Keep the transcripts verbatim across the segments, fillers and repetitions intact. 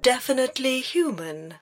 definitely human.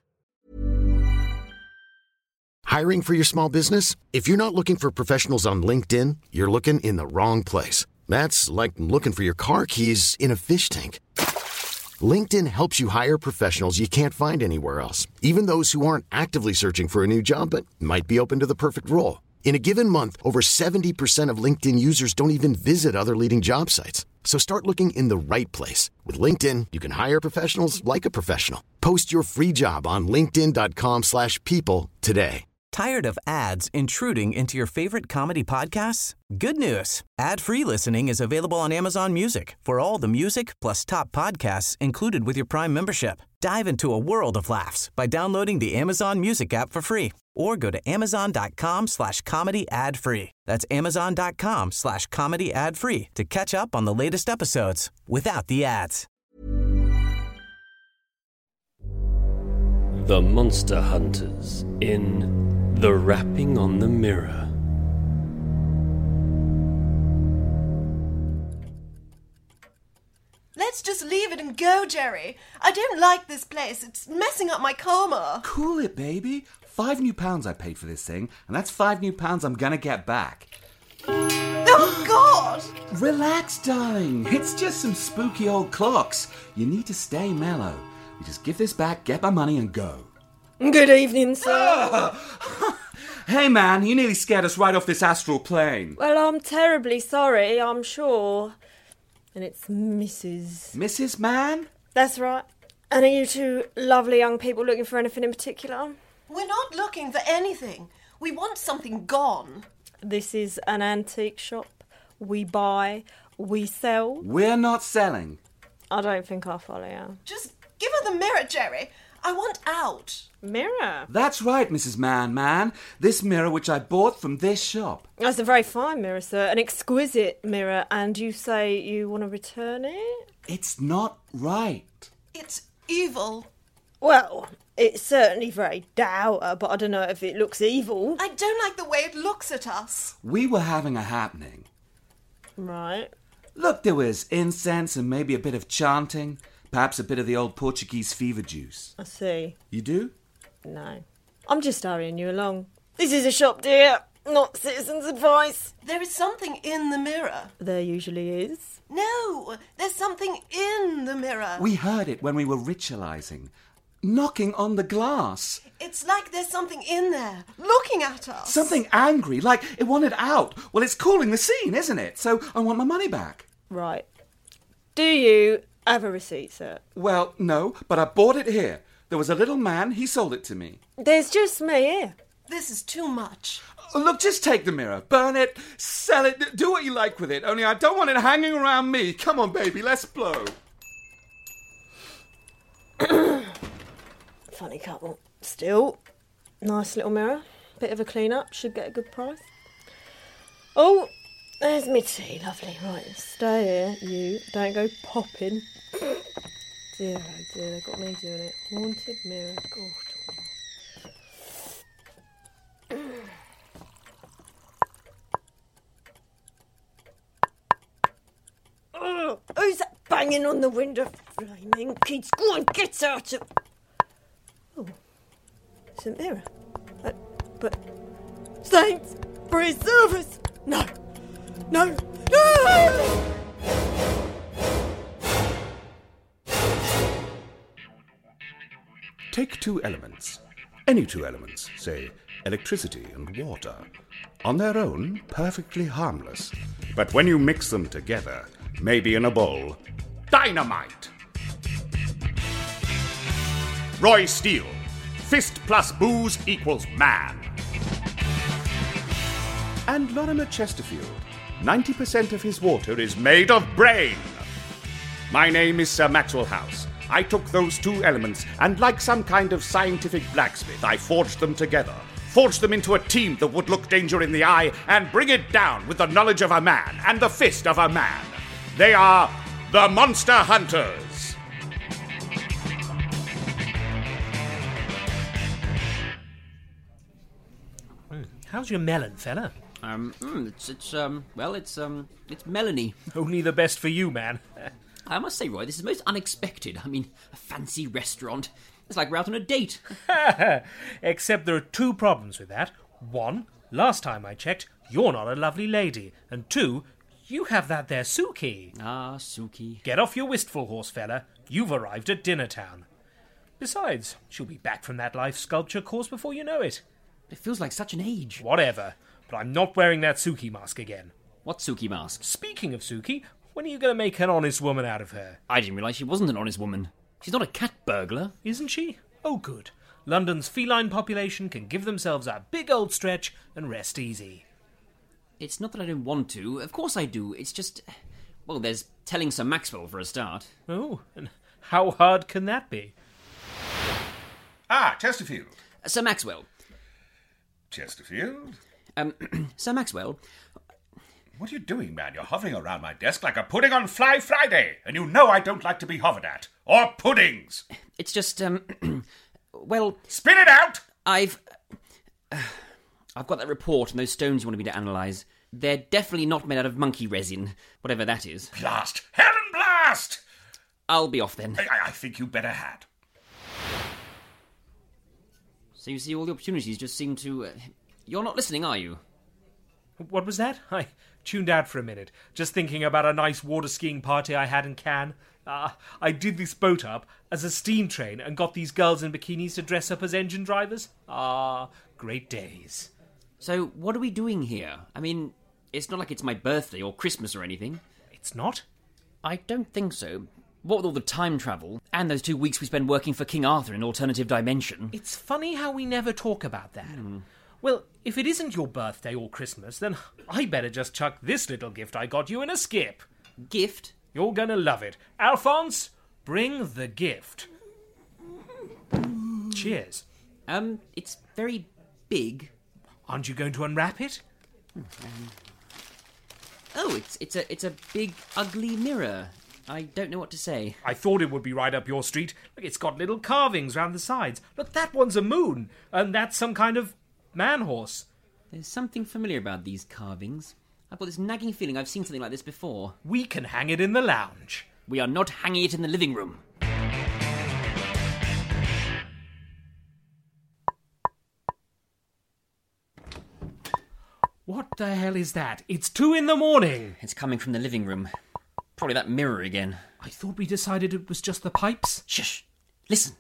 Hiring for your small business? If you're not looking for professionals on LinkedIn, you're looking in the wrong place. That's like looking for your car keys in a fish tank. LinkedIn helps you hire professionals you can't find anywhere else, even those who aren't actively searching for a new job but might be open to the perfect role. In a given month, over seventy percent of LinkedIn users don't even visit other leading job sites. So start looking in the right place. With LinkedIn, you can hire professionals like a professional. Post your free job on linkedin.com slash people today. Tired of ads intruding into your favorite comedy podcasts? Good news. Ad-free listening is available on Amazon Music for all the music plus top podcasts included with your Prime membership. Dive into a world of laughs by downloading the Amazon Music app for free or go to amazon.com slash comedy ad free. That's amazon.com slash comedy ad free to catch up on the latest episodes without the ads. The Monster Hunters in The Rapping on the Mirror. Let's just leave it and go, Jerry. I don't like this place. It's messing up my coma. Cool it, baby. Five new pounds I paid for this thing, and that's five new pounds I'm gonna get back. Oh, God! Relax, darling. It's just some spooky old clocks. You need to stay mellow. You just give this back, get my money, and go. Good evening, sir. Ah! Hey, man, you nearly scared us right off this astral plane. Well, I'm terribly sorry, I'm sure. And it's Missus Missus Man? That's right. And are you two lovely young people looking for anything in particular? We're not looking for anything. We want something gone. This is an antique shop. We buy, we sell. We're not selling. I don't think I follow you. Just give her the mirror, Jerry. I want out. Mirror? That's right, Missus Man, man. This mirror which I bought from this shop. That's a very fine mirror, sir. An exquisite mirror. And you say you want to return it? It's not right. It's evil. Well, it's certainly very dour, but I don't know if it looks evil. I don't like the way it looks at us. We were having a happening. Right. Look, there was incense and maybe a bit of chanting. Perhaps a bit of the old Portuguese fever juice. I see. You do? No. I'm just hurrying you along. This is a shop, dear, not citizen's advice. There is something in the mirror. There usually is. No, there's something in the mirror. We heard it when we were ritualizing. Knocking on the glass. It's like there's something in there, looking at us. Something angry, like it wanted out. Well, it's calling the scene, isn't it? So I want my money back. Right. Do you have a receipt, sir? Well, no, but I bought it here. There was a little man, he sold it to me. There's just me here. This is too much. Oh, look, just take the mirror, burn it, sell it, do what you like with it. Only I don't want it hanging around me. Come on, baby, let's blow. Funny couple. Still, nice little mirror. Bit of a clean-up, should get a good price. Oh, there's me tea, lovely. Right, stay here, you. Don't go popping. Dear, oh dear, they got me doing it. Haunted mirror, God. Oh, who's that banging on the window? Flaming kids, go on, get out of... Oh, it's a mirror. Uh, but... Saints, preserve us! No, no, no! Take two elements. Any two elements, say electricity and water. On their own, perfectly harmless. But when you mix them together, maybe in a bowl, dynamite! Roy Steele. Fist plus booze equals man. And Lorimer Chesterfield. ninety percent of his water is made of brain. My name is Sir Maxwell House. I took those two elements, and like some kind of scientific blacksmith, I forged them together. Forged them into a team that would look danger in the eye and bring it down with the knowledge of a man and the fist of a man. They are the Monster Hunters. How's your melon, fella? Um, mm, it's, it's, um, well, it's, um, it's Melanie. Only the best for you, man. I must say, Roy, this is most unexpected. I mean, a fancy restaurant. It's like we're out on a date. Except there are two problems with that. One, last time I checked, you're not a lovely lady. And two, you have that there Suki. Ah, Suki. Get off your wistful horse, fella. You've arrived at dinner town. Besides, she'll be back from that life sculpture course before you know it. It feels like such an age. Whatever. But I'm not wearing that Suki mask again. What Suki mask? Speaking of Suki, when are you going to make an honest woman out of her? I didn't realise she wasn't an honest woman. She's not a cat burglar. Isn't she? Oh, good. London's feline population can give themselves a big old stretch and rest easy. It's not that I don't want to. Of course I do. It's just... Well, there's telling Sir Maxwell for a start. Oh, and how hard can that be? Ah, Chesterfield. Uh, Sir Maxwell. Chesterfield? Um, Sir Maxwell... What are you doing, man? You're hovering around my desk like a pudding on Fly Friday, and you know I don't like to be hovered at. Or puddings. It's just, um... well... Spit it out! I've... Uh, I've got that report and those stones you wanted me to analyse. They're definitely not made out of monkey resin, whatever that is. Blast! Hell and blast! I'll be off then. I, I think you better had. So you see, all the opportunities just seem to... Uh, you're not listening, are you? What was that? I tuned out for a minute, just thinking about a nice water skiing party I had in Cannes. Uh, I did this boat up as a steam train and got these girls in bikinis to dress up as engine drivers. Ah, great days. So, what are we doing here? I mean, it's not like it's my birthday or Christmas or anything. It's not? I don't think so. What with all the time travel, and those two weeks we spend working for King Arthur in Alternative Dimension. It's funny how we never talk about that. Mm. Well, if it isn't your birthday or Christmas, then I better just chuck this little gift I got you in a skip. Gift? You're gonna love it. Alphonse, bring the gift. Cheers. Um, it's very big. Aren't you going to unwrap it? Um, oh, it's it's a it's a big ugly mirror. I don't know what to say. I thought it would be right up your street. Look, it's got little carvings round the sides. Look, that one's a moon, and that's some kind of man horse. There's something familiar about these carvings. I've got this nagging feeling I've seen something like this before. We can hang it in the lounge. We are not hanging it in the living room. What the hell is that? It's two in the morning. It's coming from the living room. Probably that mirror again. I thought we decided it was just the pipes. Shush. Listen.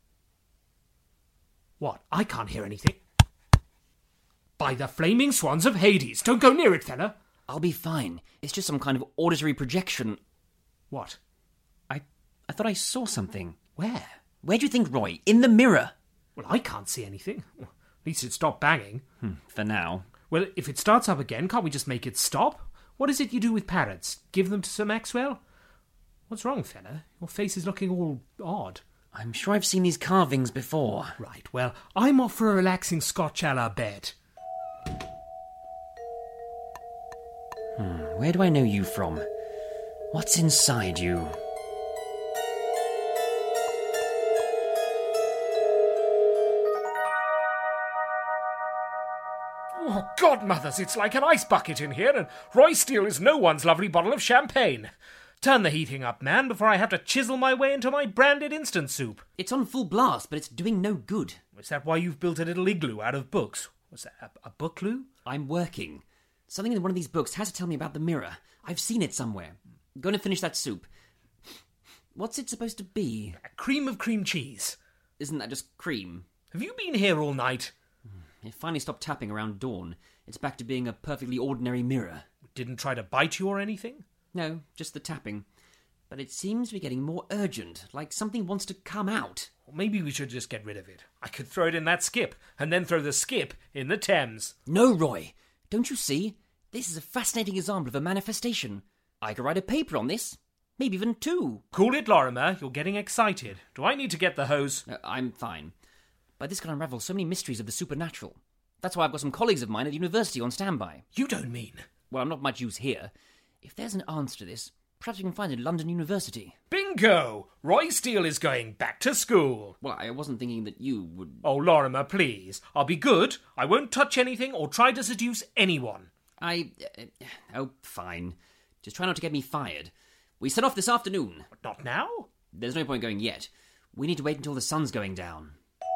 What? I can't hear anything. By the flaming swans of Hades. Don't go near it, fella. I'll be fine. It's just some kind of auditory projection. What? I I thought I saw something. Where? Where do you think, Roy? In the mirror. Well, I can't see anything. At least it stopped banging. Hmm, for now. Well, if it starts up again, can't we just make it stop? What is it you do with parrots? Give them to Sir Maxwell? What's wrong, fella? Your face is looking all odd. I'm sure I've seen these carvings before. Right, well, I'm off for a relaxing Scotch a la bed. Hmm, where do I know you from? What's inside you? Oh, godmothers, it's like an ice bucket in here, and Roy Steele is no one's lovely bottle of champagne. Turn the heating up, man, before I have to chisel my way into my branded instant soup. It's on full blast, but it's doing no good. Is that why you've built a little igloo out of books? What's that, a, a bookloo? I'm working. Something in one of these books has to tell me about the mirror. I've seen it somewhere. Going to finish that soup. What's it supposed to be? A cream of cream cheese. Isn't that just cream? Have you been here all night? It finally stopped tapping around dawn. It's back to being a perfectly ordinary mirror. Didn't try to bite you or anything? No, just the tapping. But it seems to be getting more urgent, like something wants to come out. Well, maybe we should just get rid of it. I could throw it in that skip, and then throw the skip in the Thames. No, Roy. Don't you see? This is a fascinating example of a manifestation. I could write a paper on this. Maybe even two. Cool it, Lorimer. You're getting excited. Do I need to get the hose? Uh, I'm fine. By this can unravel so many mysteries of the supernatural. That's why I've got some colleagues of mine at university on standby. You don't mean? Well, I'm not much use here. If there's an answer to this, perhaps we can find it at London University. Bingo! Roy Steele is going back to school. Well, I wasn't thinking that you would... Oh, Lorimer, please. I'll be good. I won't touch anything or try to seduce anyone. I... Uh, oh, fine. Just try not to get me fired. We set off this afternoon. Not now? There's no point going yet. We need to wait until the sun's going down.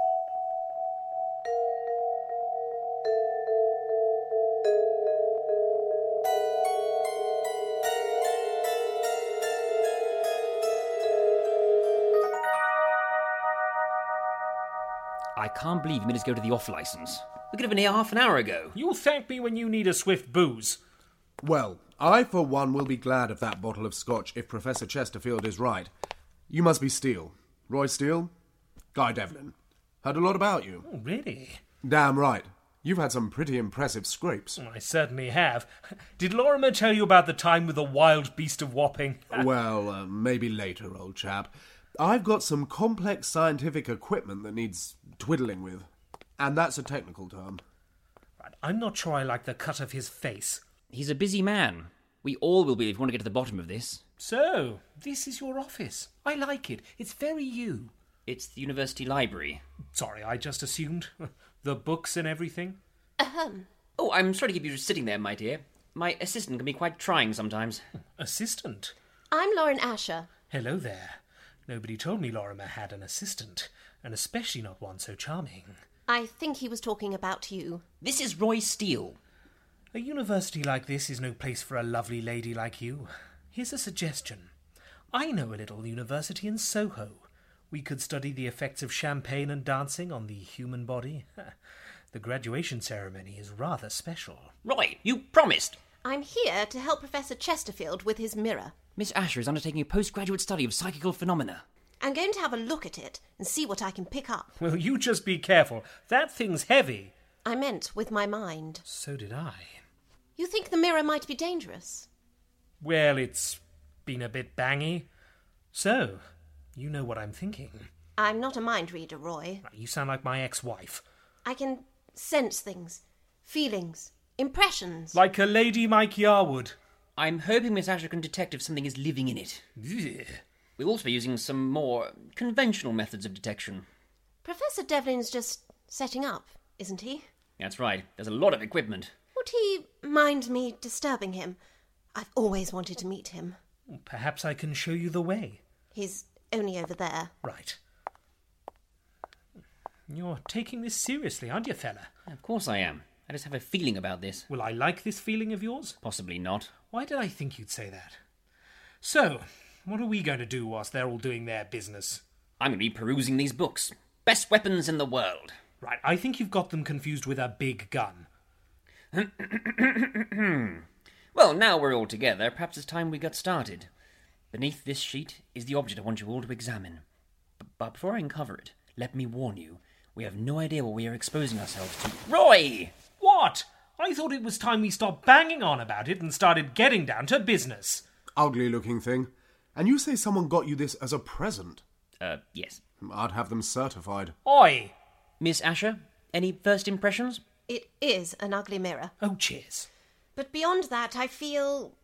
I can't believe you made us go to the off licence. We could have been here half an hour ago. You'll thank me when you need a swift booze. Well, I, for one, will be glad of that bottle of scotch if Professor Chesterfield is right. You must be Steele. Roy Steele? Guy Devlin. Heard a lot about you. Oh, really? Damn right. You've had some pretty impressive scrapes. I certainly have. Did Lorimer tell you about the time with the wild beast of Wapping? Well, uh, maybe later, old chap. I've got some complex scientific equipment that needs twiddling with. And that's a technical term. I'm not sure I like the cut of his face. He's a busy man. We all will be if we want to get to the bottom of this. So, this is your office. I like it. It's very you. It's the university library. Sorry, I just assumed. The books and everything. Ahem. Oh, I'm sorry to keep you just sitting there, my dear. My assistant can be quite trying sometimes. Assistant? I'm Lauren Asher. Hello there. Nobody told me Lorimer had an assistant, and especially not one so charming. I think he was talking about you. This is Roy Steele. A university like this is no place for a lovely lady like you. Here's a suggestion. I know a little university in Soho. We could study the effects of champagne and dancing on the human body. The graduation ceremony is rather special. Roy, you promised. I'm here to help Professor Chesterfield with his mirror. Miss Asher is undertaking a postgraduate study of psychical phenomena. I'm going to have a look at it and see what I can pick up. Well, you just be careful. That thing's heavy. I meant with my mind. So did I. You think the mirror might be dangerous? Well, it's been a bit bangy. So, you know what I'm thinking. I'm not a mind reader, Roy. You sound like my ex-wife. I can sense things, feelings, impressions. Like a Lady Mike Yarwood. I'm hoping Miss Asher can detect if something is living in it. Ugh. We'll also be using some more conventional methods of detection. Professor Devlin's just setting up, isn't he? That's right. There's a lot of equipment. Would he mind me disturbing him? I've always wanted to meet him. Perhaps I can show you the way. He's only over there. Right. You're taking this seriously, aren't you, fella? Of course I am. I just have a feeling about this. Will I like this feeling of yours? Possibly not. Why did I think you'd say that? So, what are we going to do whilst they're all doing their business? I'm going to be perusing these books. Best weapons in the world. Right, I think you've got them confused with a big gun. Well, now we're all together, perhaps it's time we got started. Beneath this sheet is the object I want you all to examine. B- but before I uncover it, let me warn you, we have no idea what we are exposing ourselves to. Roy! What? I thought it was time we stopped banging on about it and started getting down to business. Ugly looking thing. And you say someone got you this as a present? Uh, yes. I'd have them certified. Oi! Miss Asher, any first impressions? It is an ugly mirror. Oh, cheers. But beyond that, I feel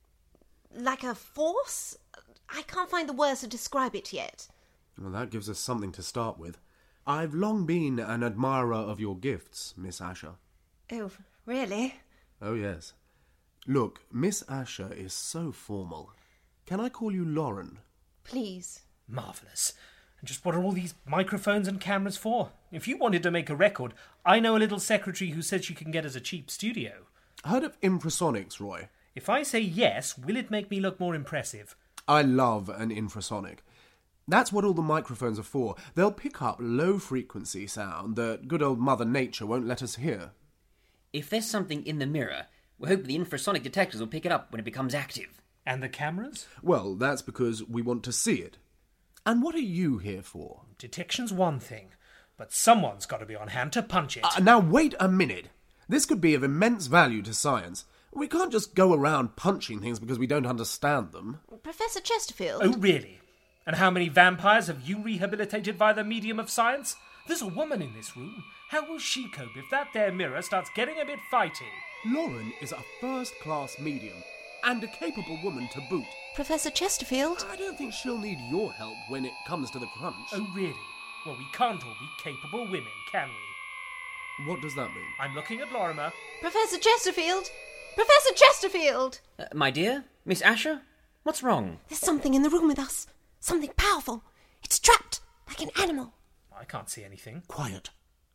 like a force? I can't find the words to describe it yet. Well, that gives us something to start with. I've long been an admirer of your gifts, Miss Asher. Oh, really? Oh, yes. Look, Miss Asher is so formal. Can I call you Lauren? Please. Marvellous. And just what are all these microphones and cameras for? If you wanted to make a record, I know a little secretary who said she can get us a cheap studio. Heard of infrasonics, Roy? If I say yes, will it make me look more impressive? I love an infrasonic. That's what all the microphones are for. They'll pick up low-frequency sound that good old Mother Nature won't let us hear. If there's something in the mirror, we're hoping the infrasonic detectors will pick it up when it becomes active. And the cameras? Well, that's because we want to see it. And what are you here for? Detection's one thing, but someone's got to be on hand to punch it. Uh, now, wait a minute. This could be of immense value to science. We can't just go around punching things because we don't understand them. Professor Chesterfield? Oh, really? And how many vampires have you rehabilitated by the medium of science? There's a woman in this room. How will she cope if that there mirror starts getting a bit fighty? Lauren is a first-class medium, and a capable woman to boot. Professor Chesterfield? I don't think she'll need your help when it comes to the crunch. Oh, really? Well, we can't all be capable women, can we? What does that mean? I'm looking at Lorimer. Professor Chesterfield? Professor Chesterfield! Uh, my dear? Miss Asher? What's wrong? There's something in the room with us. Something powerful. It's trapped, like an animal. I can't see anything. Quiet.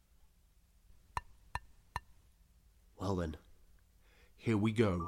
Well then, here we go.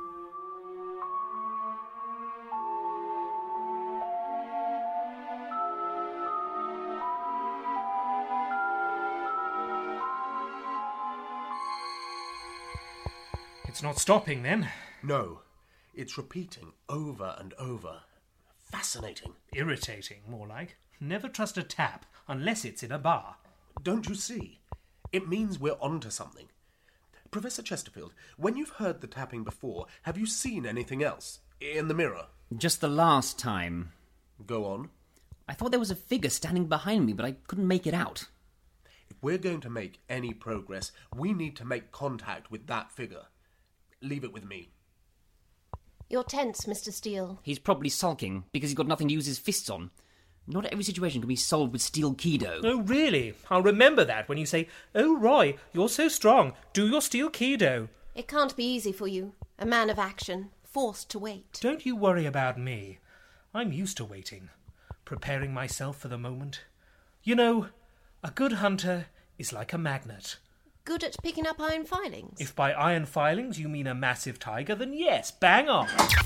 It's not stopping, then? No, it's repeating over and over. Fascinating. Irritating, more like. Never trust a tap unless it's in a bar. Don't you see? It means we're onto something. Professor Chesterfield, when you've heard the tapping before, have you seen anything else? In the mirror? Just the last time. Go on. I thought there was a figure standing behind me, but I couldn't make it out. If we're going to make any progress, we need to make contact with that figure. Leave it with me. You're tense, Mister Steele. He's probably sulking because he's got nothing to use his fists on. Not every situation can be solved with steel kido. Oh, really? I'll remember that when you say, "Oh, Roy, you're so strong. Do your steel kido." It can't be easy for you. A man of action, forced to wait. Don't you worry about me. I'm used to waiting, preparing myself for the moment. You know, a good hunter is like a magnet. Good at picking up iron filings? If by iron filings you mean a massive tiger, then yes, bang on.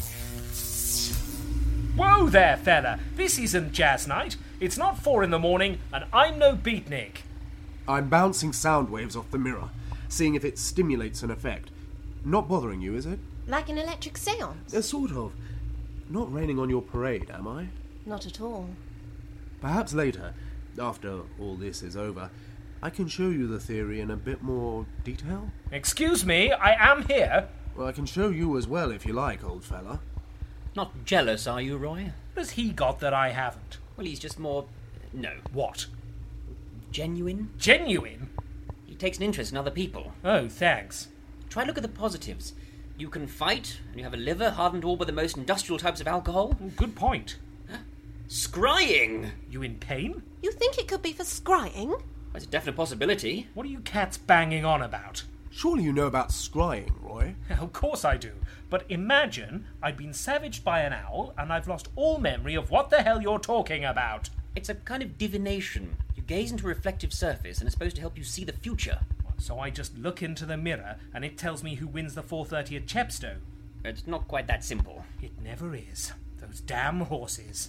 Whoa there, fella. This isn't jazz night. It's not four in the morning, and I'm no beatnik. I'm bouncing sound waves off the mirror, seeing if it stimulates an effect. Not bothering you, is it? Like an electric seance? Uh, sort of. Not raining on your parade, am I? Not at all. Perhaps later, after all this is over, I can show you the theory in a bit more detail. Excuse me, I am here. Well, I can show you as well if you like, old fella. Not jealous, are you, Roy? What has he got that I haven't? Well, he's just more... no. What? Genuine? Genuine? He takes an interest in other people. Oh, thanks. Try look at the positives. You can fight, and you have a liver hardened all by the most industrial types of alcohol. Good point. Scrying! You in pain? You think it could be for scrying? That's a definite possibility. What are you cats banging on about? Surely you know about scrying, Roy. Of course I do. But imagine I'd been savaged by an owl and I've lost all memory of what the hell you're talking about. It's a kind of divination. You gaze into a reflective surface and it's supposed to help you see the future. So I just look into the mirror and it tells me who wins the four thirty at Chepstow. It's not quite that simple. It never is. Those damn horses.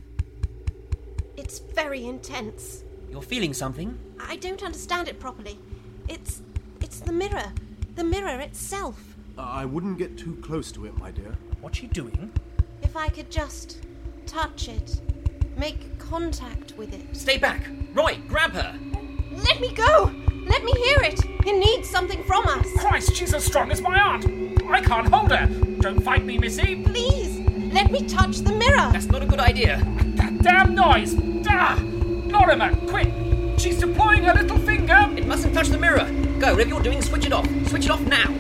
It's very intense. You're feeling something? I don't understand it properly. It's... it's the mirror. The mirror itself. I wouldn't get too close to it, my dear. What's she doing? If I could just touch it. Make contact with it. Stay back! Roy, grab her! Let me go! Let me hear it! It needs something from us! Christ, she's as strong as my aunt! I can't hold her! Don't fight me, missy! Please! Let me touch the mirror! That's not a good idea. That damn noise! Ah! Lorimer, quick! She's deploying her little finger! It mustn't touch the mirror! Go, whatever you're doing, switch it off! Switch it off now!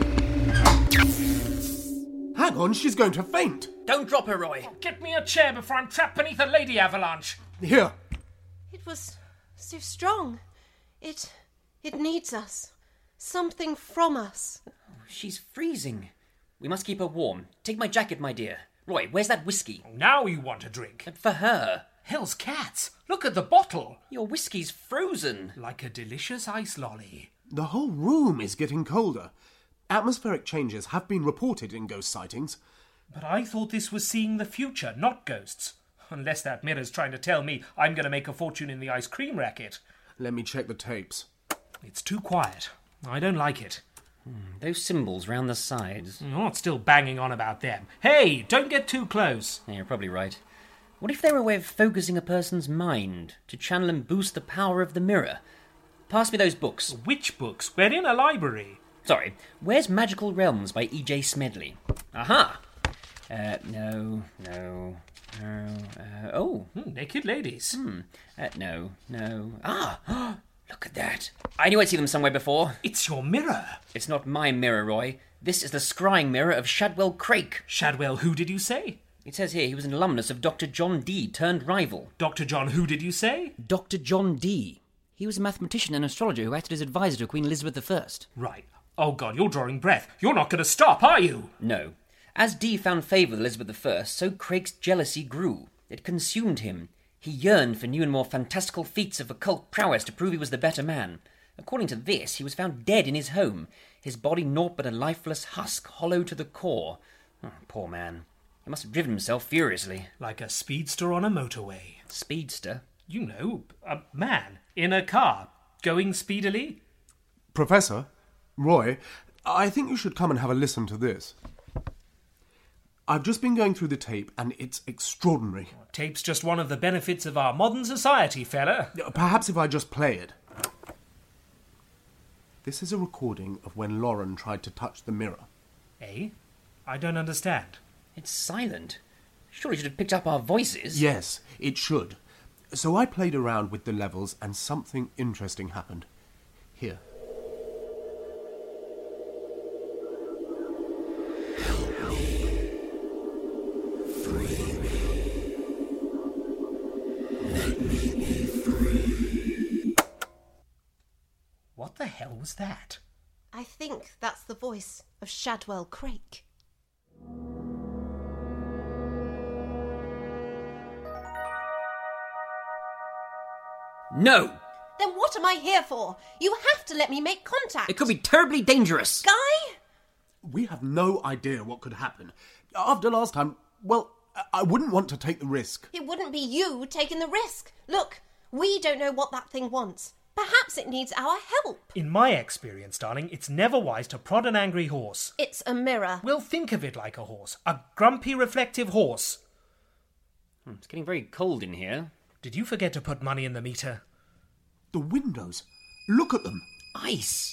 Hang on, she's going to faint! Don't drop her, Roy! Get me a chair before I'm trapped beneath a lady avalanche! Here! It was so strong. It... it needs us. Something from us. Oh, she's freezing. We must keep her warm. Take my jacket, my dear. Roy, where's that whiskey? Now you want a drink. But for her. Hell's cats! Look at the bottle! Your whiskey's frozen. Like a delicious ice lolly. The whole room is getting colder. Atmospheric changes have been reported in ghost sightings. But I thought this was seeing the future, not ghosts. Unless that mirror's trying to tell me I'm going to make a fortune in the ice cream racket. Let me check the tapes. It's too quiet. I don't like it. Hmm, those symbols round the sides. You're not still banging on about them. Hey, don't get too close. Yeah, you're probably right. What if they were a way of focusing a person's mind to channel and boost the power of the mirror? Pass me those books. Which books? We're in a library. Sorry, where's Magical Realms by E J Smedley? Aha! Uh, no, no, no, uh, oh. Mm, naked ladies. Hmm, uh, no, no. Ah! Look at that. I knew I'd seen them somewhere before. It's your mirror. It's not my mirror, Roy. This is the scrying mirror of Shadwell Crake. Shadwell who did you say? It says here he was an alumnus of Doctor John Dee, turned rival. Doctor John who did you say? Doctor John Dee. He was a mathematician and astrologer who acted as advisor to Queen Elizabeth the First. Right. Oh, God, you're drawing breath. You're not going to stop, are you? No. As Dee found favour with Elizabeth the First, so Craig's jealousy grew. It consumed him. He yearned for new and more fantastical feats of occult prowess to prove he was the better man. According to this, he was found dead in his home, his body naught but a lifeless husk, hollow to the core. Oh, poor man. He must have driven himself furiously. Like a speedster on a motorway. Speedster? You know, a man in a car, going speedily. Professor, Roy, I think you should come and have a listen to this. I've just been going through the tape, and it's extraordinary. Tape's just one of the benefits of our modern society, fella. Perhaps if I just play it. This is a recording of when Lauren tried to touch the mirror. Eh? I don't understand. It's silent. Surely you should have picked up our voices. Yes, it should. So I played around with the levels, and something interesting happened. Here. What the hell was that? I think that's the voice of Shadwell Crake. No! Then what am I here for? You have to let me make contact. It could be terribly dangerous. Guy? We have no idea what could happen. After last time, well, I wouldn't want to take the risk. It wouldn't be you taking the risk. Look, we don't know what that thing wants. Perhaps it needs our help. In my experience, darling, it's never wise to prod an angry horse. It's a mirror. Well, think of it like a horse. A grumpy, reflective horse. Hmm, it's getting very cold in here. Did you forget to put money in the meter? The windows. Look at them. Ice.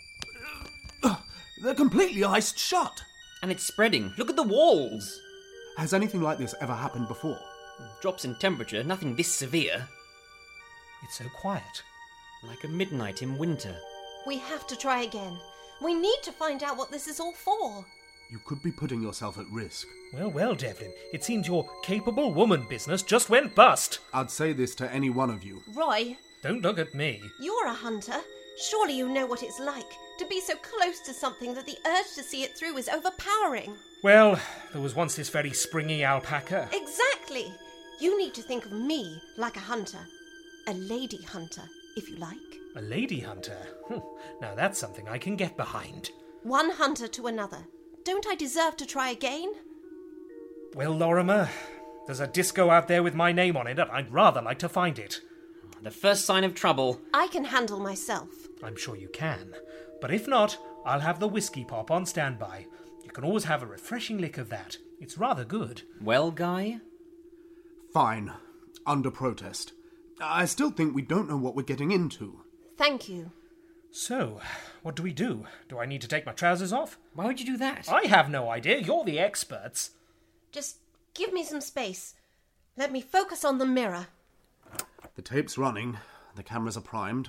Uh, they're completely iced shut. And it's spreading. Look at the walls. Has anything like this ever happened before? Drops in temperature, nothing this severe. It's so quiet. Like a midnight in winter. We have to try again. We need to find out what this is all for. You could be putting yourself at risk. Well, well, Devlin, it seems your capable woman business just went bust. I'd say this to any one of you. Roy. Don't look at me. You're a hunter. Surely you know what it's like to be so close to something that the urge to see it through is overpowering. Well, there was once this very springy alpaca. Exactly. You need to think of me like a hunter. A lady hunter, if you like. A lady hunter? Now that's something I can get behind. One hunter to another. Don't I deserve to try again? Well, Lorimer, there's a disco out there with my name on it, and I'd rather like to find it. The first sign of trouble. I can handle myself. I'm sure you can. But if not, I'll have the whiskey pop on standby. You can always have a refreshing lick of that. It's rather good. Well, Guy? Fine. Under protest. I still think we don't know what we're getting into. Thank you. So, what do we do? Do I need to take my trousers off? Why would you do that? I have no idea. You're the experts. Just give me some space. Let me focus on the mirror. The tape's running. The cameras are primed.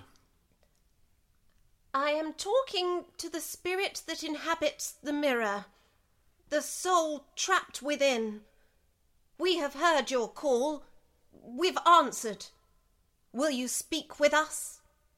I am talking to the spirit that inhabits the mirror. The soul trapped within. We have heard your call. We've answered. Will you speak with us?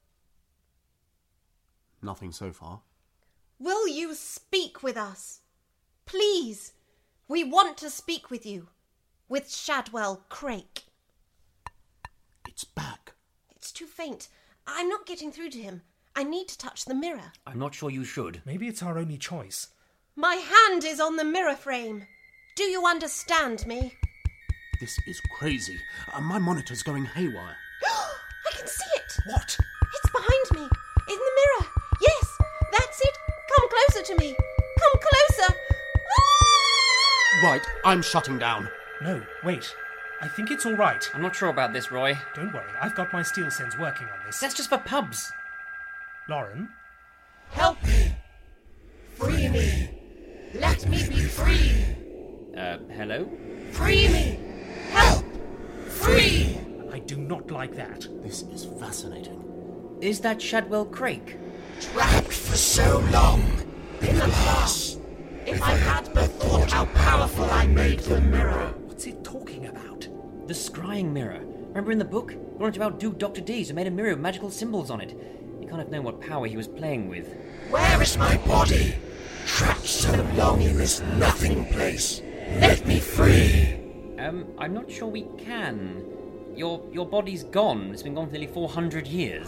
Nothing so far. Will you speak with us? Please. We want to speak with you. With Shadwell Crake. It's back. It's too faint. I'm not getting through to him. I need to touch the mirror. I'm not sure you should. Maybe it's our only choice. My hand is on the mirror frame. Do you understand me? This is crazy. Uh, my monitor's going haywire. I can see it. What? It's behind me. In the mirror. Yes, that's it. Come closer to me. Come closer. Right, I'm shutting down. No, wait. I think it's all right. I'm not sure about this, Roy. Don't worry, I've got my steel sense working on this. That's just for pubs. Lauren? Help me! Free me! Let me be free! Uh, hello? Free me! Help! Free! I do not like that. This is fascinating. Is that Shadwell Crake? Trapped for so long, in the past, if I had but thought how powerful I made the mirror. What's it talking about? The scrying mirror. Remember in the book? We learned about Duke Doctor Dees, who made a mirror with magical symbols on it. He can't have known what power he was playing with. Where is my body? trapped so long in this nothing place. Let me free. Um, I'm not sure we can. Your your body's gone. It's been gone for nearly four hundred years.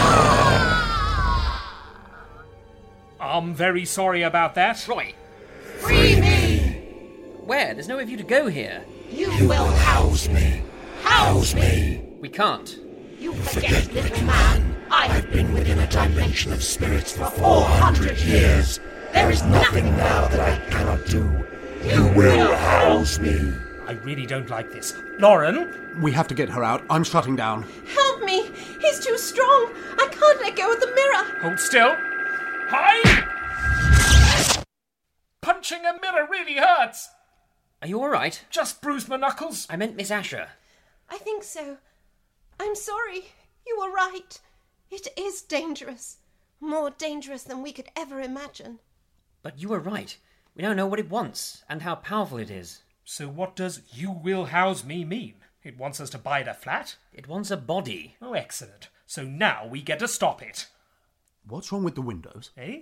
I'm very sorry about that. Roy! Free me! Where? There's nowhere for you to go here. You will house me. House me. We can't. You forget, little man. I have been within a dimension of spirits for four hundred years. There is nothing now that I cannot do. You will house me. I really don't like this. Lauren? We have to get her out. I'm shutting down. Help me! He's too strong! I can't let go of the mirror! Hold still. Hi! Punching a mirror really hurts. Are you alright? Just bruised my knuckles. I meant Miss Asher. I think so. I'm sorry. You were right. It is dangerous. More dangerous than we could ever imagine. But you were right. We now know what it wants, and how powerful it is. So what does "you will house me" mean? It wants us to buy it a flat? It wants a body. Oh, excellent. So now we get to stop it. What's wrong with the windows? Eh?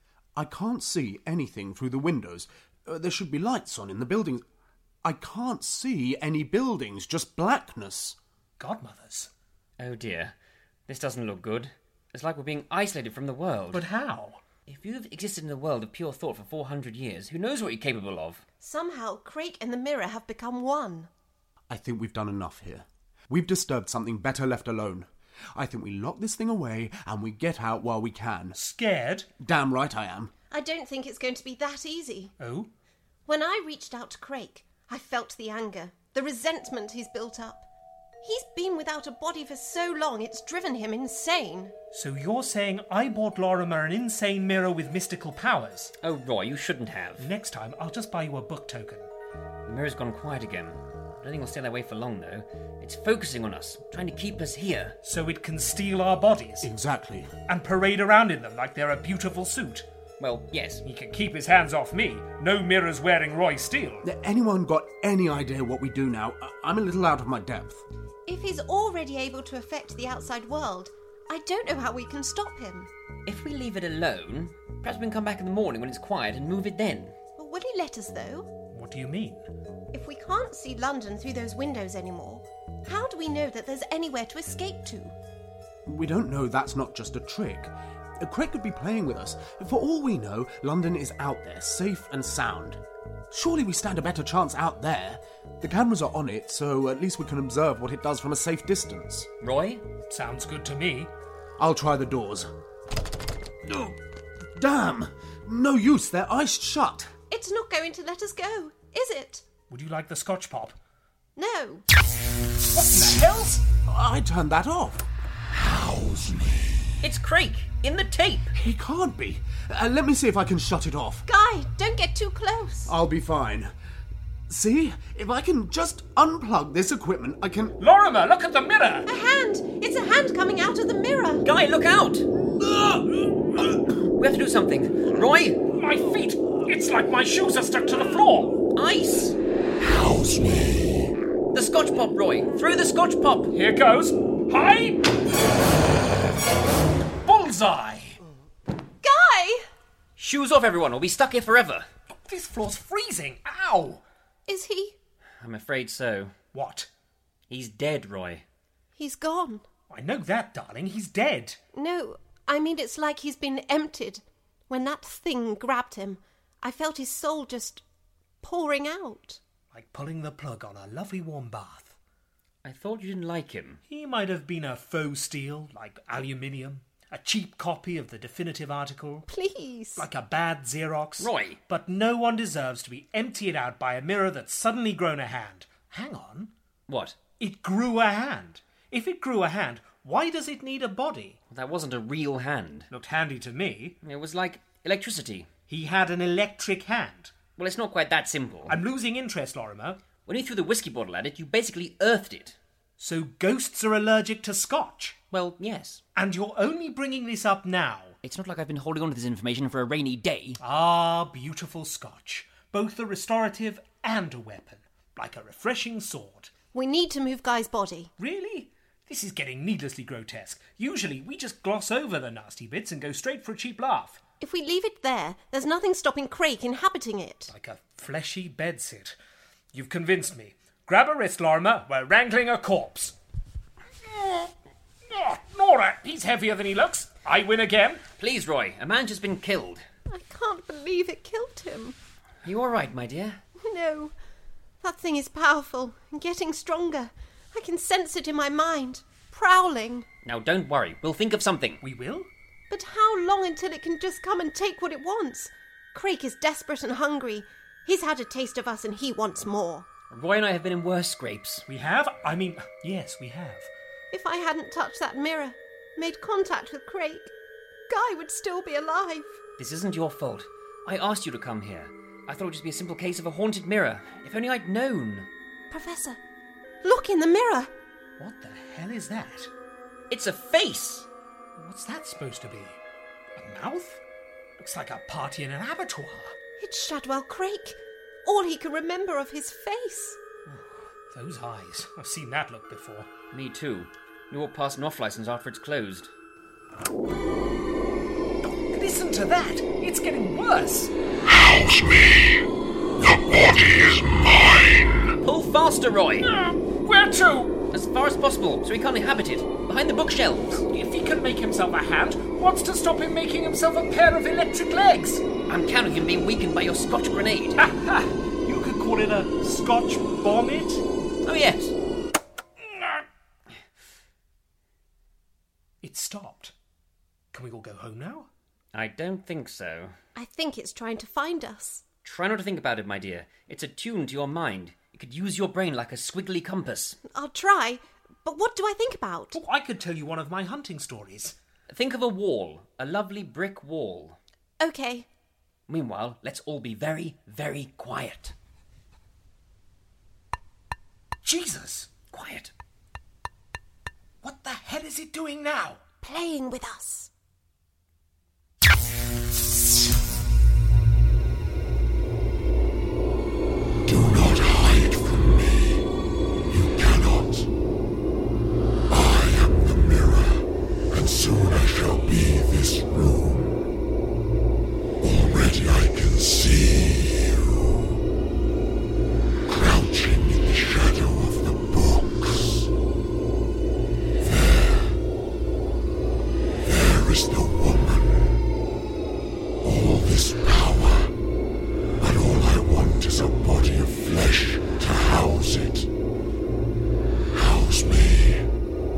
I can't see anything through the windows. Uh, there should be lights on in the buildings. I can't see any buildings, just blackness. Godmothers. Oh dear. This doesn't look good. It's like we're being isolated from the world. But how? If you've existed in a world of pure thought for four hundred years, who knows what you're capable of? Somehow, Crake and the mirror have become one. I think we've done enough here. We've disturbed something better left alone. I think we lock this thing away and we get out while we can. Scared? Damn right I am. I don't think it's going to be that easy. Oh? When I reached out to Crake, I felt the anger, the resentment he's built up. He's been without a body for so long, it's driven him insane. So you're saying I bought Lorimer an insane mirror with mystical powers? Oh, Roy, you shouldn't have. Next time, I'll just buy you a book token. The mirror's gone quiet again. I don't think it'll stay that way for long, though. It's focusing on us, trying to keep us here. So it can steal our bodies? Exactly. And parade around in them like they're a beautiful suit? Well, yes. He can keep his hands off me. No mirrors wearing Roy Steele. Anyone got any idea what we do now? I'm a little out of my depth. If he's already able to affect the outside world, I don't know how we can stop him. If we leave it alone, perhaps we can come back in the morning when it's quiet and move it then. But will he let us, though? What do you mean? If we can't see London through those windows anymore, how do we know that there's anywhere to escape to? We don't know that's not just a trick. Craig could be playing with us. For all we know, London is out there, safe and sound. Surely we stand a better chance out there. The cameras are on it, so at least we can observe what it does from a safe distance. Roy? Sounds good to me. I'll try the doors. Oh, damn! No use, they're iced shut. It's not going to let us go, is it? Would you like the Scotch pop? No. What the hell? I turned that off. House me. It's Crake, in the tape. He can't be. Uh, let me see if I can shut it off. Guy, don't get too close. I'll be fine. See? If I can just unplug this equipment, I can... Lorimer, look at the mirror! A hand! It's a hand coming out of the mirror! Guy, look out! We have to do something. Roy? My feet! It's like my shoes are stuck to the floor! Ice! House me. The Scotch pop, Roy! Through the Scotch pop! Here goes! Hi! Bullseye! Guy! Shoes off, everyone, or we'll be stuck here forever. This floor's freezing! Ow! Is he? I'm afraid so. What? He's dead, Roy. He's gone. I know that, darling. He's dead. No, I mean it's like he's been emptied. When that thing grabbed him, I felt his soul just pouring out. Like pulling the plug on a lovely warm bath. I thought you didn't like him. He might have been a faux steel, like aluminium. A cheap copy of the definitive article. Please. Like a bad Xerox. Roy. But no one deserves to be emptied out by a mirror that's suddenly grown a hand. Hang on. What? It grew a hand. If it grew a hand, why does it need a body? That wasn't a real hand. Looked handy to me. It was like electricity. He had an electric hand. Well, it's not quite that simple. I'm losing interest, Lorimer. When you threw the whiskey bottle at it, you basically earthed it. So ghosts are allergic to scotch? Well, yes. And you're only bringing this up now? It's not like I've been holding on to this information for a rainy day. Ah, beautiful scotch. Both a restorative and a weapon. Like a refreshing sword. We need to move Guy's body. Really? This is getting needlessly grotesque. Usually we just gloss over the nasty bits and go straight for a cheap laugh. If we leave it there, there's nothing stopping Crake inhabiting it. Like a fleshy bedsit. You've convinced me. Grab a wrist, Lorimer. We're wrangling a corpse. Oh, Nora, he's heavier than he looks. I win again. Please, Roy. A man has been killed. I can't believe it killed him. Are you all right, my dear? No. That thing is powerful and getting stronger. I can sense it in my mind. Prowling. Now, don't worry. We'll think of something. We will? But how long until it can just come and take what it wants? Crake is desperate and hungry. He's had a taste of us and he wants more. Roy and I have been in worse scrapes. We have? I mean, yes, we have. If I hadn't touched that mirror, made contact with Crake, Guy would still be alive. This isn't your fault. I asked you to come here. I thought it would just be a simple case of a haunted mirror. If only I'd known. Professor, look in the mirror. What the hell is that? It's a face! What's that supposed to be? A mouth? Looks like a party in an abattoir. It's Shadwell Crake. All he can remember of his face. Oh, those eyes. I've seen that look before. Me too. You walk past an off-license after it's closed. Listen to that! It's getting worse! House me! The body is mine! Pull faster, Roy! Uh, where to? As far as possible, so he can't inhabit it. Behind the bookshelves. If he can make himself a hand, what's to stop him making himself a pair of electric legs? I'm counting him being weakened by your Scotch grenade. Ha ha! You could call it a Scotch bonnet? Oh, yes. It stopped. Can we all go home now? I don't think so. I think it's trying to find us. Try not to think about it, my dear. It's attuned to your mind. It could use your brain like a squiggly compass. I'll try, but what do I think about? Oh, I could tell you one of my hunting stories. Think of a wall, a lovely brick wall. Okay. Meanwhile, let's all be very, very quiet. Jesus! Quiet. What the hell is it doing now? Playing with us. Do not hide from me. You cannot. I am the mirror, and soon I shall be this room. Already I can see you, crouching in the shadow of the books. There, there is the woman. All this power, but all I want is a body of flesh to house it. House me.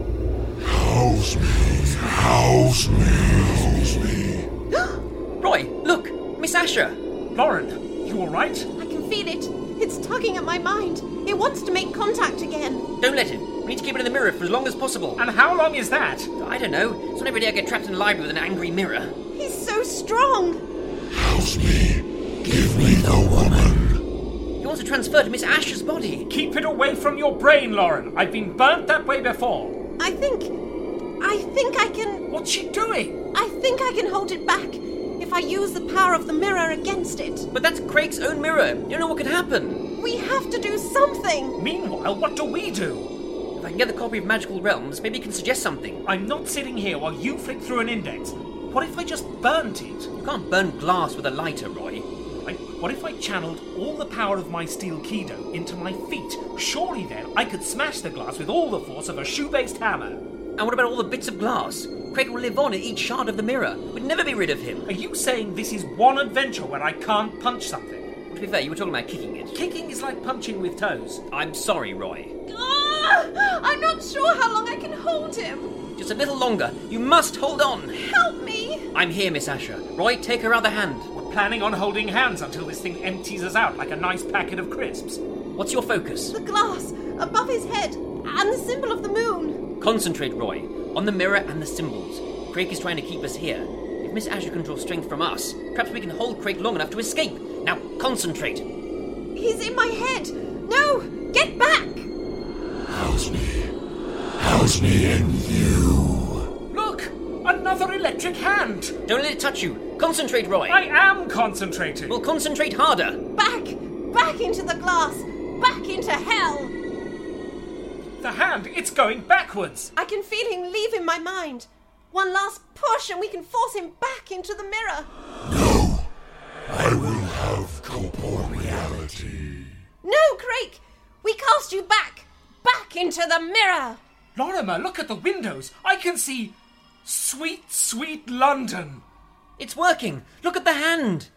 House me. House me. House me. Roy, look! Miss Asher! Lauren, you all right? I can feel it. It's tugging at my mind. It wants to make contact again. Don't let it. We need to keep it in the mirror for as long as possible. And how long is that? I don't know. It's not every day I get trapped in a library with an angry mirror. He's so strong. House me. Give me the woman. He wants to transfer to Miss Asher's body. Keep it away from your brain, Lauren. I've been burnt that way before. I think... I think I can... What's she doing? I think I can hold it back if I use the power of the mirror against it. But that's Craig's own mirror. You don't know what could happen. We have to do something. Meanwhile, what do we do? If I can get the copy of Magical Realms, maybe you can suggest something. I'm not sitting here while you flick through an index. What if I just burnt it? You can't burn glass with a lighter, Roy. I, what if I channeled all the power of my steel Kido into my feet? Surely then I could smash the glass with all the force of a shoe-based hammer. And what about all the bits of glass? Craig will live on in each shard of the mirror. We'd never be rid of him. Are you saying this is one adventure where I can't punch something? To be fair, you were talking about kicking it. Kicking is like punching with toes. I'm sorry, Roy. Ah, I'm not sure how long I can hold him. Just a little longer. You must hold on. Help me. I'm here, Miss Asher. Roy, take her other hand. We're planning on holding hands until this thing empties us out like a nice packet of crisps. What's your focus? The glass above his head and the symbol of the moon. Concentrate, Roy, on the mirror and the symbols. Craig is trying to keep us here. If Miss Asher can draw strength from us, perhaps we can hold Craig long enough to escape. Now, concentrate. He's in my head. No, get back. House me. House me in you. Look, another electric hand. Don't let it touch you. Concentrate, Roy. I am concentrating. Well, concentrate harder. Back, back into the glass. Back into hell. The hand, it's going backwards. I can feel him leaving my mind. One last push and we can force him back into the mirror. No! I will have corporeality. No, Craig! We cast you back! Back into the mirror! Lorimer, look at the windows! I can see sweet, sweet London! It's working! Look at the hand!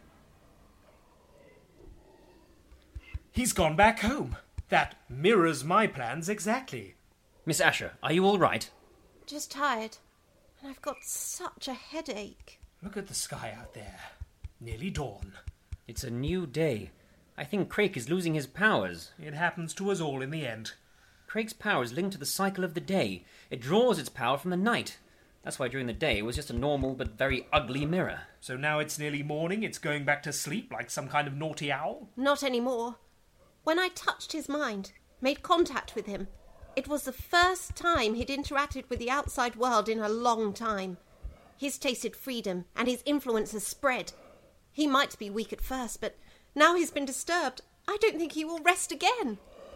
He's gone back home. That mirrors my plans exactly. Miss Asher, are you all right? Just tired. And I've got such a headache. Look at the sky out there. Nearly dawn. It's a new day. I think Craig is losing his powers. It happens to us all in the end. Craig's power is linked to the cycle of the day. It draws its power from the night. That's why during the day it was just a normal but very ugly mirror. So now it's nearly morning, it's going back to sleep like some kind of naughty owl? Not anymore. When I touched his mind, made contact with him, it was the first time he'd interacted with the outside world in a long time. He's tasted freedom, and his influence has spread. He might be weak at first, but now he's been disturbed. I don't think he will rest again.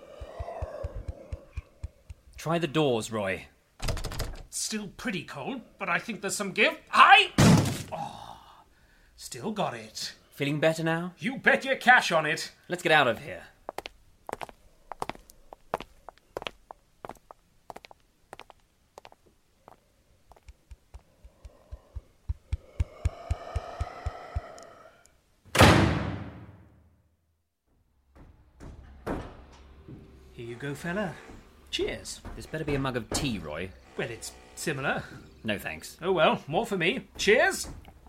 Try the doors, Roy. Still pretty cold, but I think there's some give. Hi! Oh, still got it. Feeling better now? You bet your cash on it. Let's get out of here. Here you go, fella. Cheers. This better be a mug of tea, Roy. Well, it's similar. No thanks. Oh well, more for me. Cheers!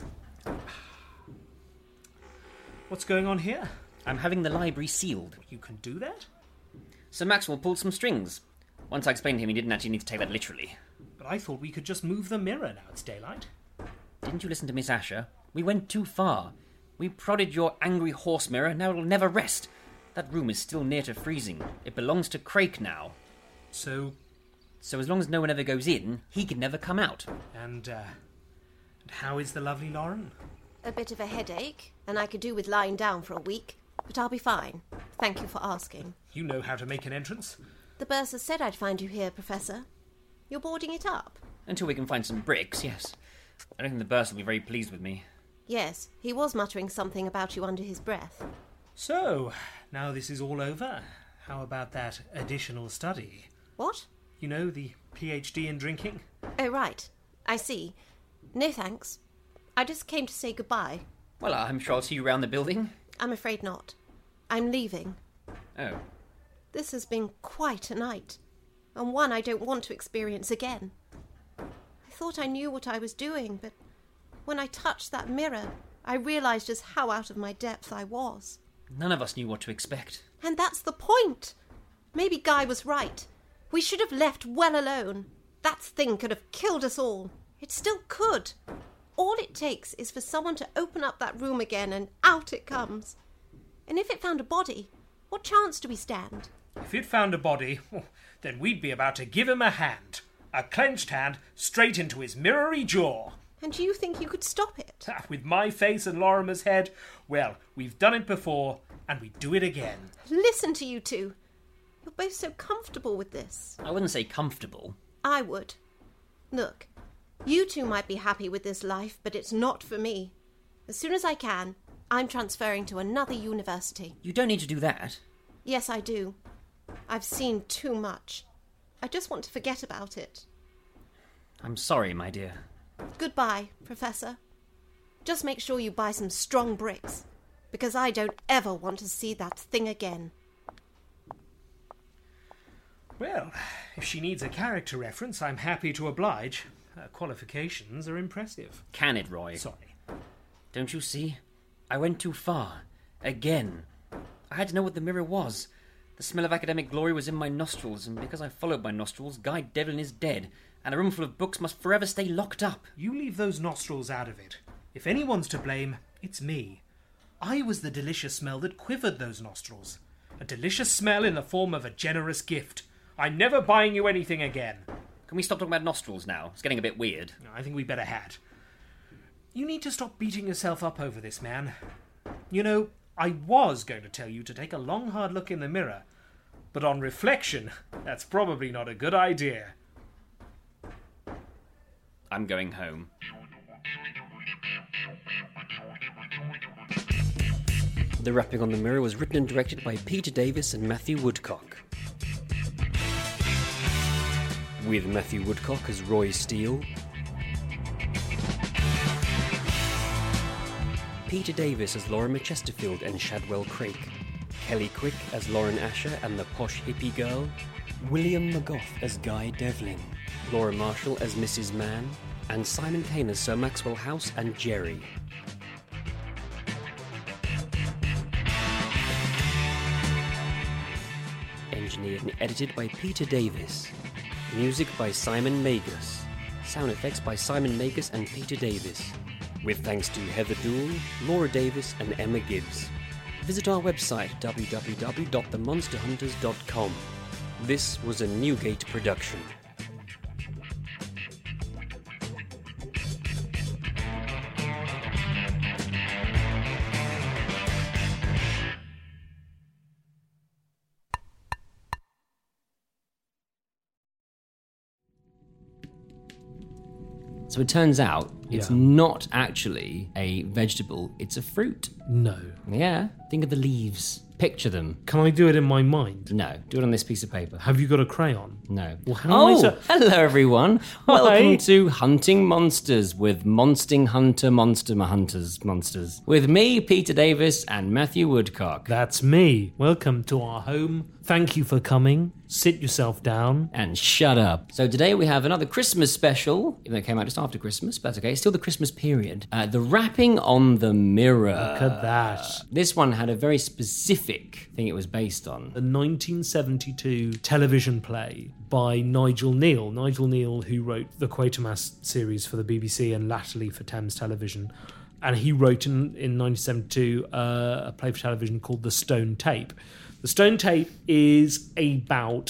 What's going on here? I'm having the library sealed. You can do that? Sir Maxwell pulled some strings. Once I explained to him he didn't actually need to take that literally. But I thought we could just move the mirror now it's daylight. Didn't you listen to Miss Asher? We went too far. We prodded your angry horse mirror, now it'll never rest. That room is still near to freezing. It belongs to Craik now. So... So as long as no one ever goes in, he can never come out. And, uh... And how is the lovely Lauren? A bit of a headache, and I could do with lying down for a week. But I'll be fine. Thank you for asking. You know how to make an entrance. The bursar said I'd find you here, Professor. You're boarding it up? Until we can find some bricks, yes. I don't think the bursar will be very pleased with me. Yes, he was muttering something about you under his breath. So, now this is all over, how about that additional study? What? You know, the PhD in drinking? Oh, right. I see. No thanks. I just came to say goodbye. Well, I'm sure I'll see you round the building. I'm afraid not. I'm leaving. Oh. This has been quite a night, and one I don't want to experience again. I thought I knew what I was doing, but when I touched that mirror, I realised just how out of my depth I was. None of us knew what to expect. And that's the point. Maybe Guy was right. We should have left well alone. That thing could have killed us all. It still could. All it takes is for someone to open up that room again and out it comes. And if it found a body, what chance do we stand? If it found a body, then we'd be about to give him a hand. A clenched hand straight into his mirrory jaw. And you think you could stop it? With my face and Lorimer's head, well, we've done it before, and we'd do it again. Listen to you two. You're both so comfortable with this. I wouldn't say comfortable. I would. Look, you two might be happy with this life, but it's not for me. As soon as I can, I'm transferring to another university. You don't need to do that. Yes, I do. I've seen too much. I just want to forget about it. I'm sorry, my dear. Goodbye, Professor. Just make sure you buy some strong bricks, because I don't ever want to see that thing again. Well, if she needs a character reference, I'm happy to oblige. Her qualifications are impressive. Can it, Roy? Sorry. Don't you see? I went too far. Again. I had to know what the mirror was. The smell of academic glory was in my nostrils, and because I followed my nostrils, Guy Devlin is dead, and a room full of books must forever stay locked up. You leave those nostrils out of it. If anyone's to blame, it's me. I was the delicious smell that quivered those nostrils. A delicious smell in the form of a generous gift. I'm never buying you anything again. Can we stop talking about nostrils now? It's getting a bit weird. I think we better had. You need to stop beating yourself up over this, man. You know, I was going to tell you to take a long, hard look in the mirror, but on reflection, that's probably not a good idea. I'm going home. The Rapping on the Mirror was written and directed by Peter Davis and Matthew Woodcock. With Matthew Woodcock as Roy Steele, Peter Davis as Laura Chesterfield and Shadwell Craig, Kelly Quick as Lauren Asher and the posh hippie girl, William McGough as Guy Devlin, Laura Marshall as Missus Mann, and Simon Kane as Sir Maxwell House and Jerry. Engineered and edited by Peter Davis. Music by Simon Magus. Sound effects by Simon Magus and Peter Davis. With thanks to Heather Doole, Laura Davis and Emma Gibbs. Visit our website w w w dot the monster hunters dot com. This was a Newgate production. So it turns out it's Yeah. not actually a vegetable, it's a fruit. No. Yeah, think of the leaves. Picture them. Can I do it in my mind? No, do it on this piece of paper. Have you got a crayon? No. Well, how am I oh, to- hello everyone. Welcome Hi. to Hunting Monsters with Monsting Hunter Monster Hunters Monsters. With me, Peter Davis, and Matthew Woodcock. That's me. Welcome to our home. Thank you for coming. Sit yourself down. And shut up. So today we have another Christmas special, even though it came out just after Christmas, but that's okay. It's still the Christmas period. Uh, the Rapping on the Mirror. Look at that. This one had a very specific thing it was based on. A nineteen seventy-two television play by Nigel Neal. Nigel Neal, who wrote the Quatermass series for the B B C and latterly for Thames Television. And he wrote in, in nineteen seventy-two uh, a play for television called The Stone Tape. The Stone Tape is about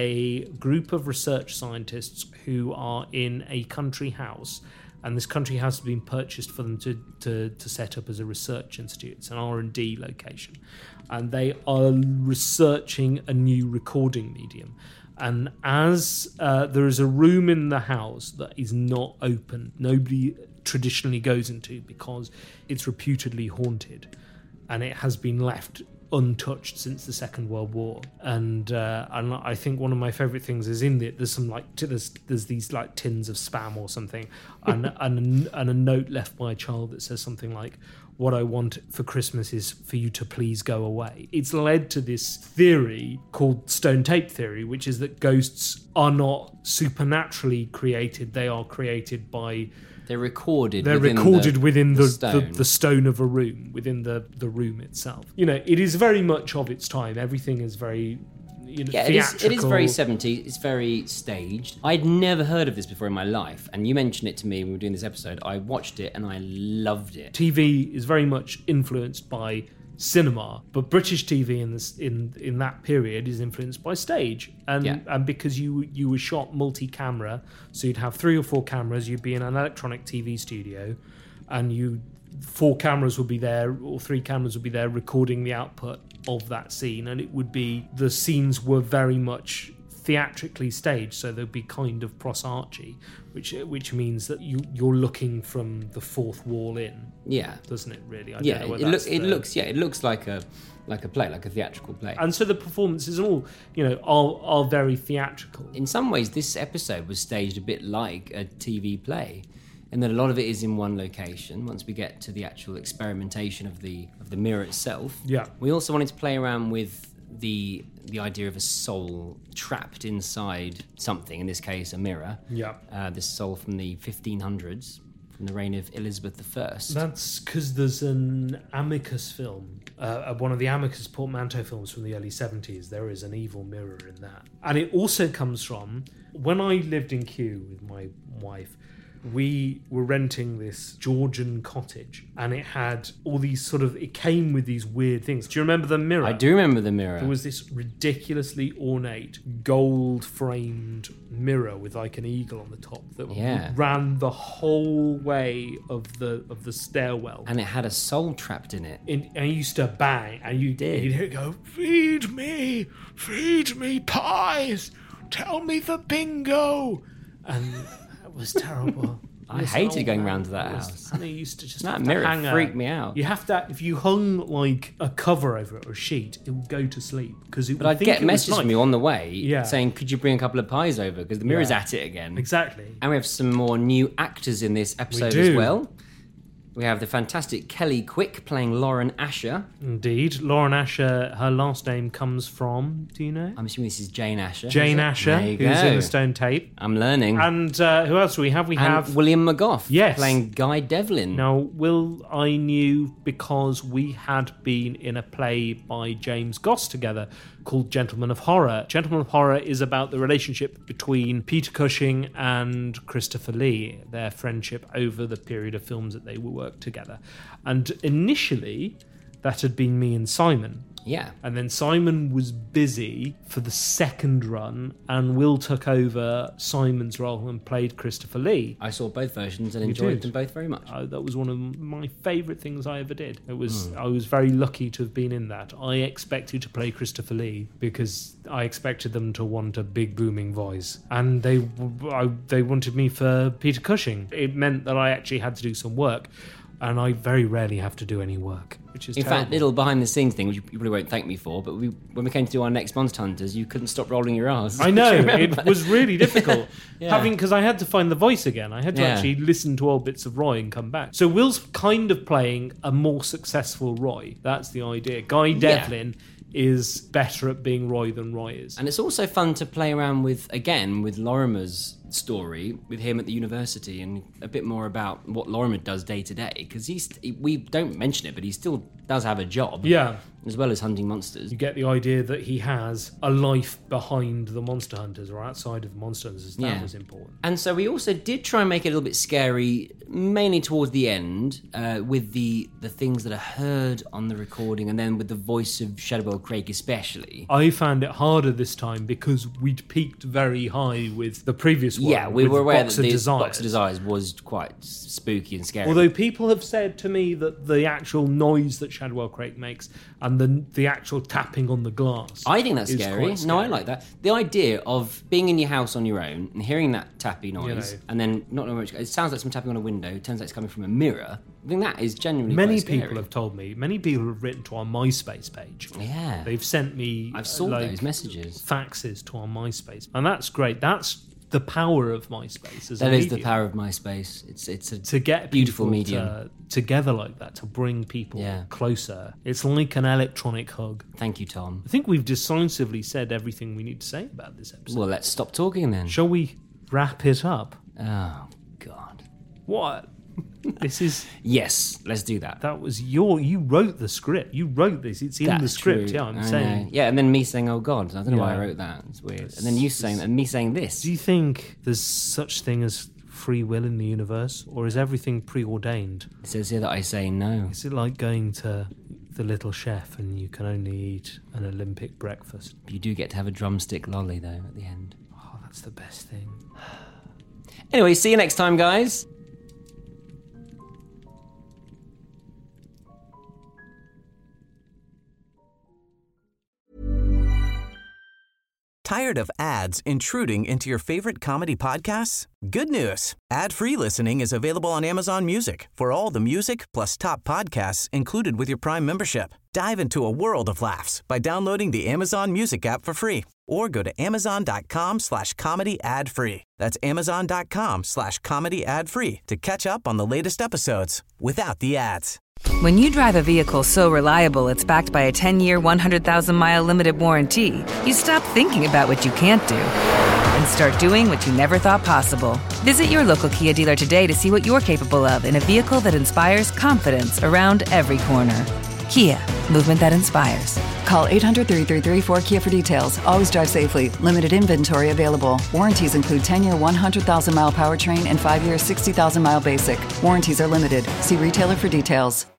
a group of research scientists who are in a country house, and this country house has been purchased for them to, to, to set up as a research institute. It's an R and D location, and they are researching a new recording medium. And as uh, there is a room in the house that is not open, nobody traditionally goes into because it's reputedly haunted, and it has been left untouched since the Second World War. And uh, and I think one of my favourite things is in it. There's some like t- there's there's these like tins of spam or something, and and and a note left by a child that says something like, "What I want for Christmas is for you to please go away." It's led to this theory called stone tape theory, which is that ghosts are not supernaturally created; they are created by They're recorded. They're within recorded the, within the, the the, stone. the stone of a room, within the, the room itself. You know, it is very much of its time. Everything is very, you know, Yeah, it is, theatrical. it is very seventies. It's very staged. I'd never heard of this before in my life, and you mentioned it to me when we were doing this episode. I watched it and I loved it. T V is very much influenced by cinema, but British T V in this in in that period is influenced by stage, and Yeah. and because you you were shot multi-camera, so you'd have three or four cameras. You'd be in an electronic T V studio, and you four cameras would be there, or three cameras would be there recording the output of that scene, and it would be the scenes were very much theatrically staged, so there'd be kind of pros archy, which which means that you you're looking from the fourth wall in. Yeah, doesn't it really? I yeah, don't know it, whether look, that's it the- looks. Yeah, it looks like a like a play, like a theatrical play. And so the performances all, you know, are are very theatrical. In some ways, this episode was staged a bit like a T V play, in that a lot of it is in one location. Once we get to the actual experimentation of the of the mirror itself, Yeah. we also wanted to play around with the the idea of a soul trapped inside something. In this case, a mirror. Yeah. Uh, this soul from the fifteen hundreds, from the reign of Elizabeth the First. That's because there's an Amicus film, uh, one of the Amicus portmanteau films from the early seventies. There is an evil mirror in that. And it also comes from, when I lived in Kew with my wife, we were renting this Georgian cottage, and it had all these sort of, it came with these weird things. Do you remember the mirror? I do remember the mirror. There was this ridiculously ornate gold-framed mirror with like an eagle on the top that Yeah. ran the whole way of the of the stairwell. And it had a soul trapped in it. And, and it used to bang, and you did. You'd hear it go, Feed me, feed me pies, tell me the bingo. and it was terrible. I This hated old going man round to that was- house. They used to just That have to mirror hang a- freaked me out. You have to, if you hung like a cover over it or a sheet, it would go to sleep because it But would I'd think get it was messages from night. you on the way Yeah. saying, could you bring a couple of pies over? Because the mirror's Yeah. at it again. Exactly. And we have some more new actors in this episode do. as well. We have the fantastic Kelly Quick playing Lauren Asher. Indeed, Lauren Asher. Her last name comes from. Do you know? I'm assuming this is Jane Asher. Jane is it? Asher, There you who's go. in the Stone Tape. I'm learning. And uh, who else do we have? We And have William McGough Yes. playing Guy Devlin. Now, Will I knew because we had been in a play by James Goss together called Gentleman of Horror. Gentleman of Horror is about the relationship between Peter Cushing and Christopher Lee, their friendship over the period of films that they were worked together. And initially, that had been me and Simon. Yeah. And then Simon was busy for the second run, and Will took over Simon's role and played Christopher Lee. I saw both versions and You enjoyed did. them both very much. Uh, that was one of my favourite things I ever did. It was Mm. I was very lucky to have been in that. I expected to play Christopher Lee because I expected them to want a big booming voice, and they I, they wanted me for Peter Cushing. It meant that I actually had to do some work, and I very rarely have to do any work, which is In terrible. fact, little behind the scenes thing, which you probably won't thank me for, but we, when we came to do our next Monster Hunters, you couldn't stop rolling your R's. I know, Do you remember? it was really difficult. Yeah. Having, because I had to find the voice again. I had to Yeah. actually listen to old bits of Roy and come back. So Will's kind of playing a more successful Roy. That's the idea. Guy Yeah. Devlin is better at being Roy than Roy is. And it's also fun to play around with, again, with Lorimer's story, with him at the university, and a bit more about what Lorimer does day to day, because he's, we don't mention it, but he still does have a job. Yeah. As well as hunting monsters. You get the idea that he has a life behind the Monster Hunters or outside of the Monster Hunters. That Yeah. was important. And so we also did try and make it a little bit scary, mainly towards the end, uh, with the, the things that are heard on the recording, and then with the voice of Shadowwell Craig especially. I found it harder this time because we'd peaked very high with the previous one. Yeah, we with were aware Box that of the Desires. Box of Desires was quite spooky and scary. Although people have said to me that the actual noise that Shadwell Craig makes and the the actual tapping on the glass, I think that's is scary. quite No, I scary. like that. The idea of being in your house on your own and hearing that tappy noise, You know. and then not knowing which it sounds like someone tapping on a window. It turns out it's coming from a mirror. I think that is genuinely Many quite scary. people have told me. Many people have written to our MySpace page. Yeah, they've sent me. I've saw like, those messages. faxes to our MySpace, and that's great. That's the power of MySpace. As That a is the medium. power of MySpace. It's it's a to get beautiful people medium. to, together like that, to bring people Yeah. closer. It's like an electronic hug. Thank you, Tom. I think we've decisively said everything we need to say about this episode. Well, let's stop talking then. Shall we wrap it up? Oh God. What? This is Yes, let's do that. that was your you wrote the script. You wrote this. It's in the That's script. true. Yeah, I'm I saying. know. Yeah, and then me saying, "Oh God," I don't know why I Yeah. wrote that. It's weird. And then you saying that, and me saying this. Do you think there's such thing as free will in the universe, or is everything preordained? It says here that I say no. Is it like going to the Little Chef and you can only eat an Olympic breakfast? You do get to have a drumstick lolly though at the end. Oh, that's the best thing. Anyway, see you next time, guys. Tired of ads intruding into your favorite comedy podcasts? Good news. Ad-free listening is available on Amazon Music for all the music plus top podcasts included with your Prime membership. Dive into a world of laughs by downloading the Amazon Music app for free or go to amazon.com slash comedy ad free. That's amazon.com slash comedy ad free to catch up on the latest episodes without the ads. When you drive a vehicle so reliable it's backed by a ten-year, one hundred thousand mile limited warranty, you stop thinking about what you can't do and start doing what you never thought possible. Visit your local Kia dealer today to see what you're capable of in a vehicle that inspires confidence around every corner. Kia, movement that inspires. Call eight hundred, three three three, four K I A for details. Always drive safely. Limited inventory available. Warranties include ten-year, one hundred thousand mile powertrain and five-year, sixty thousand mile basic. Warranties are limited. See retailer for details.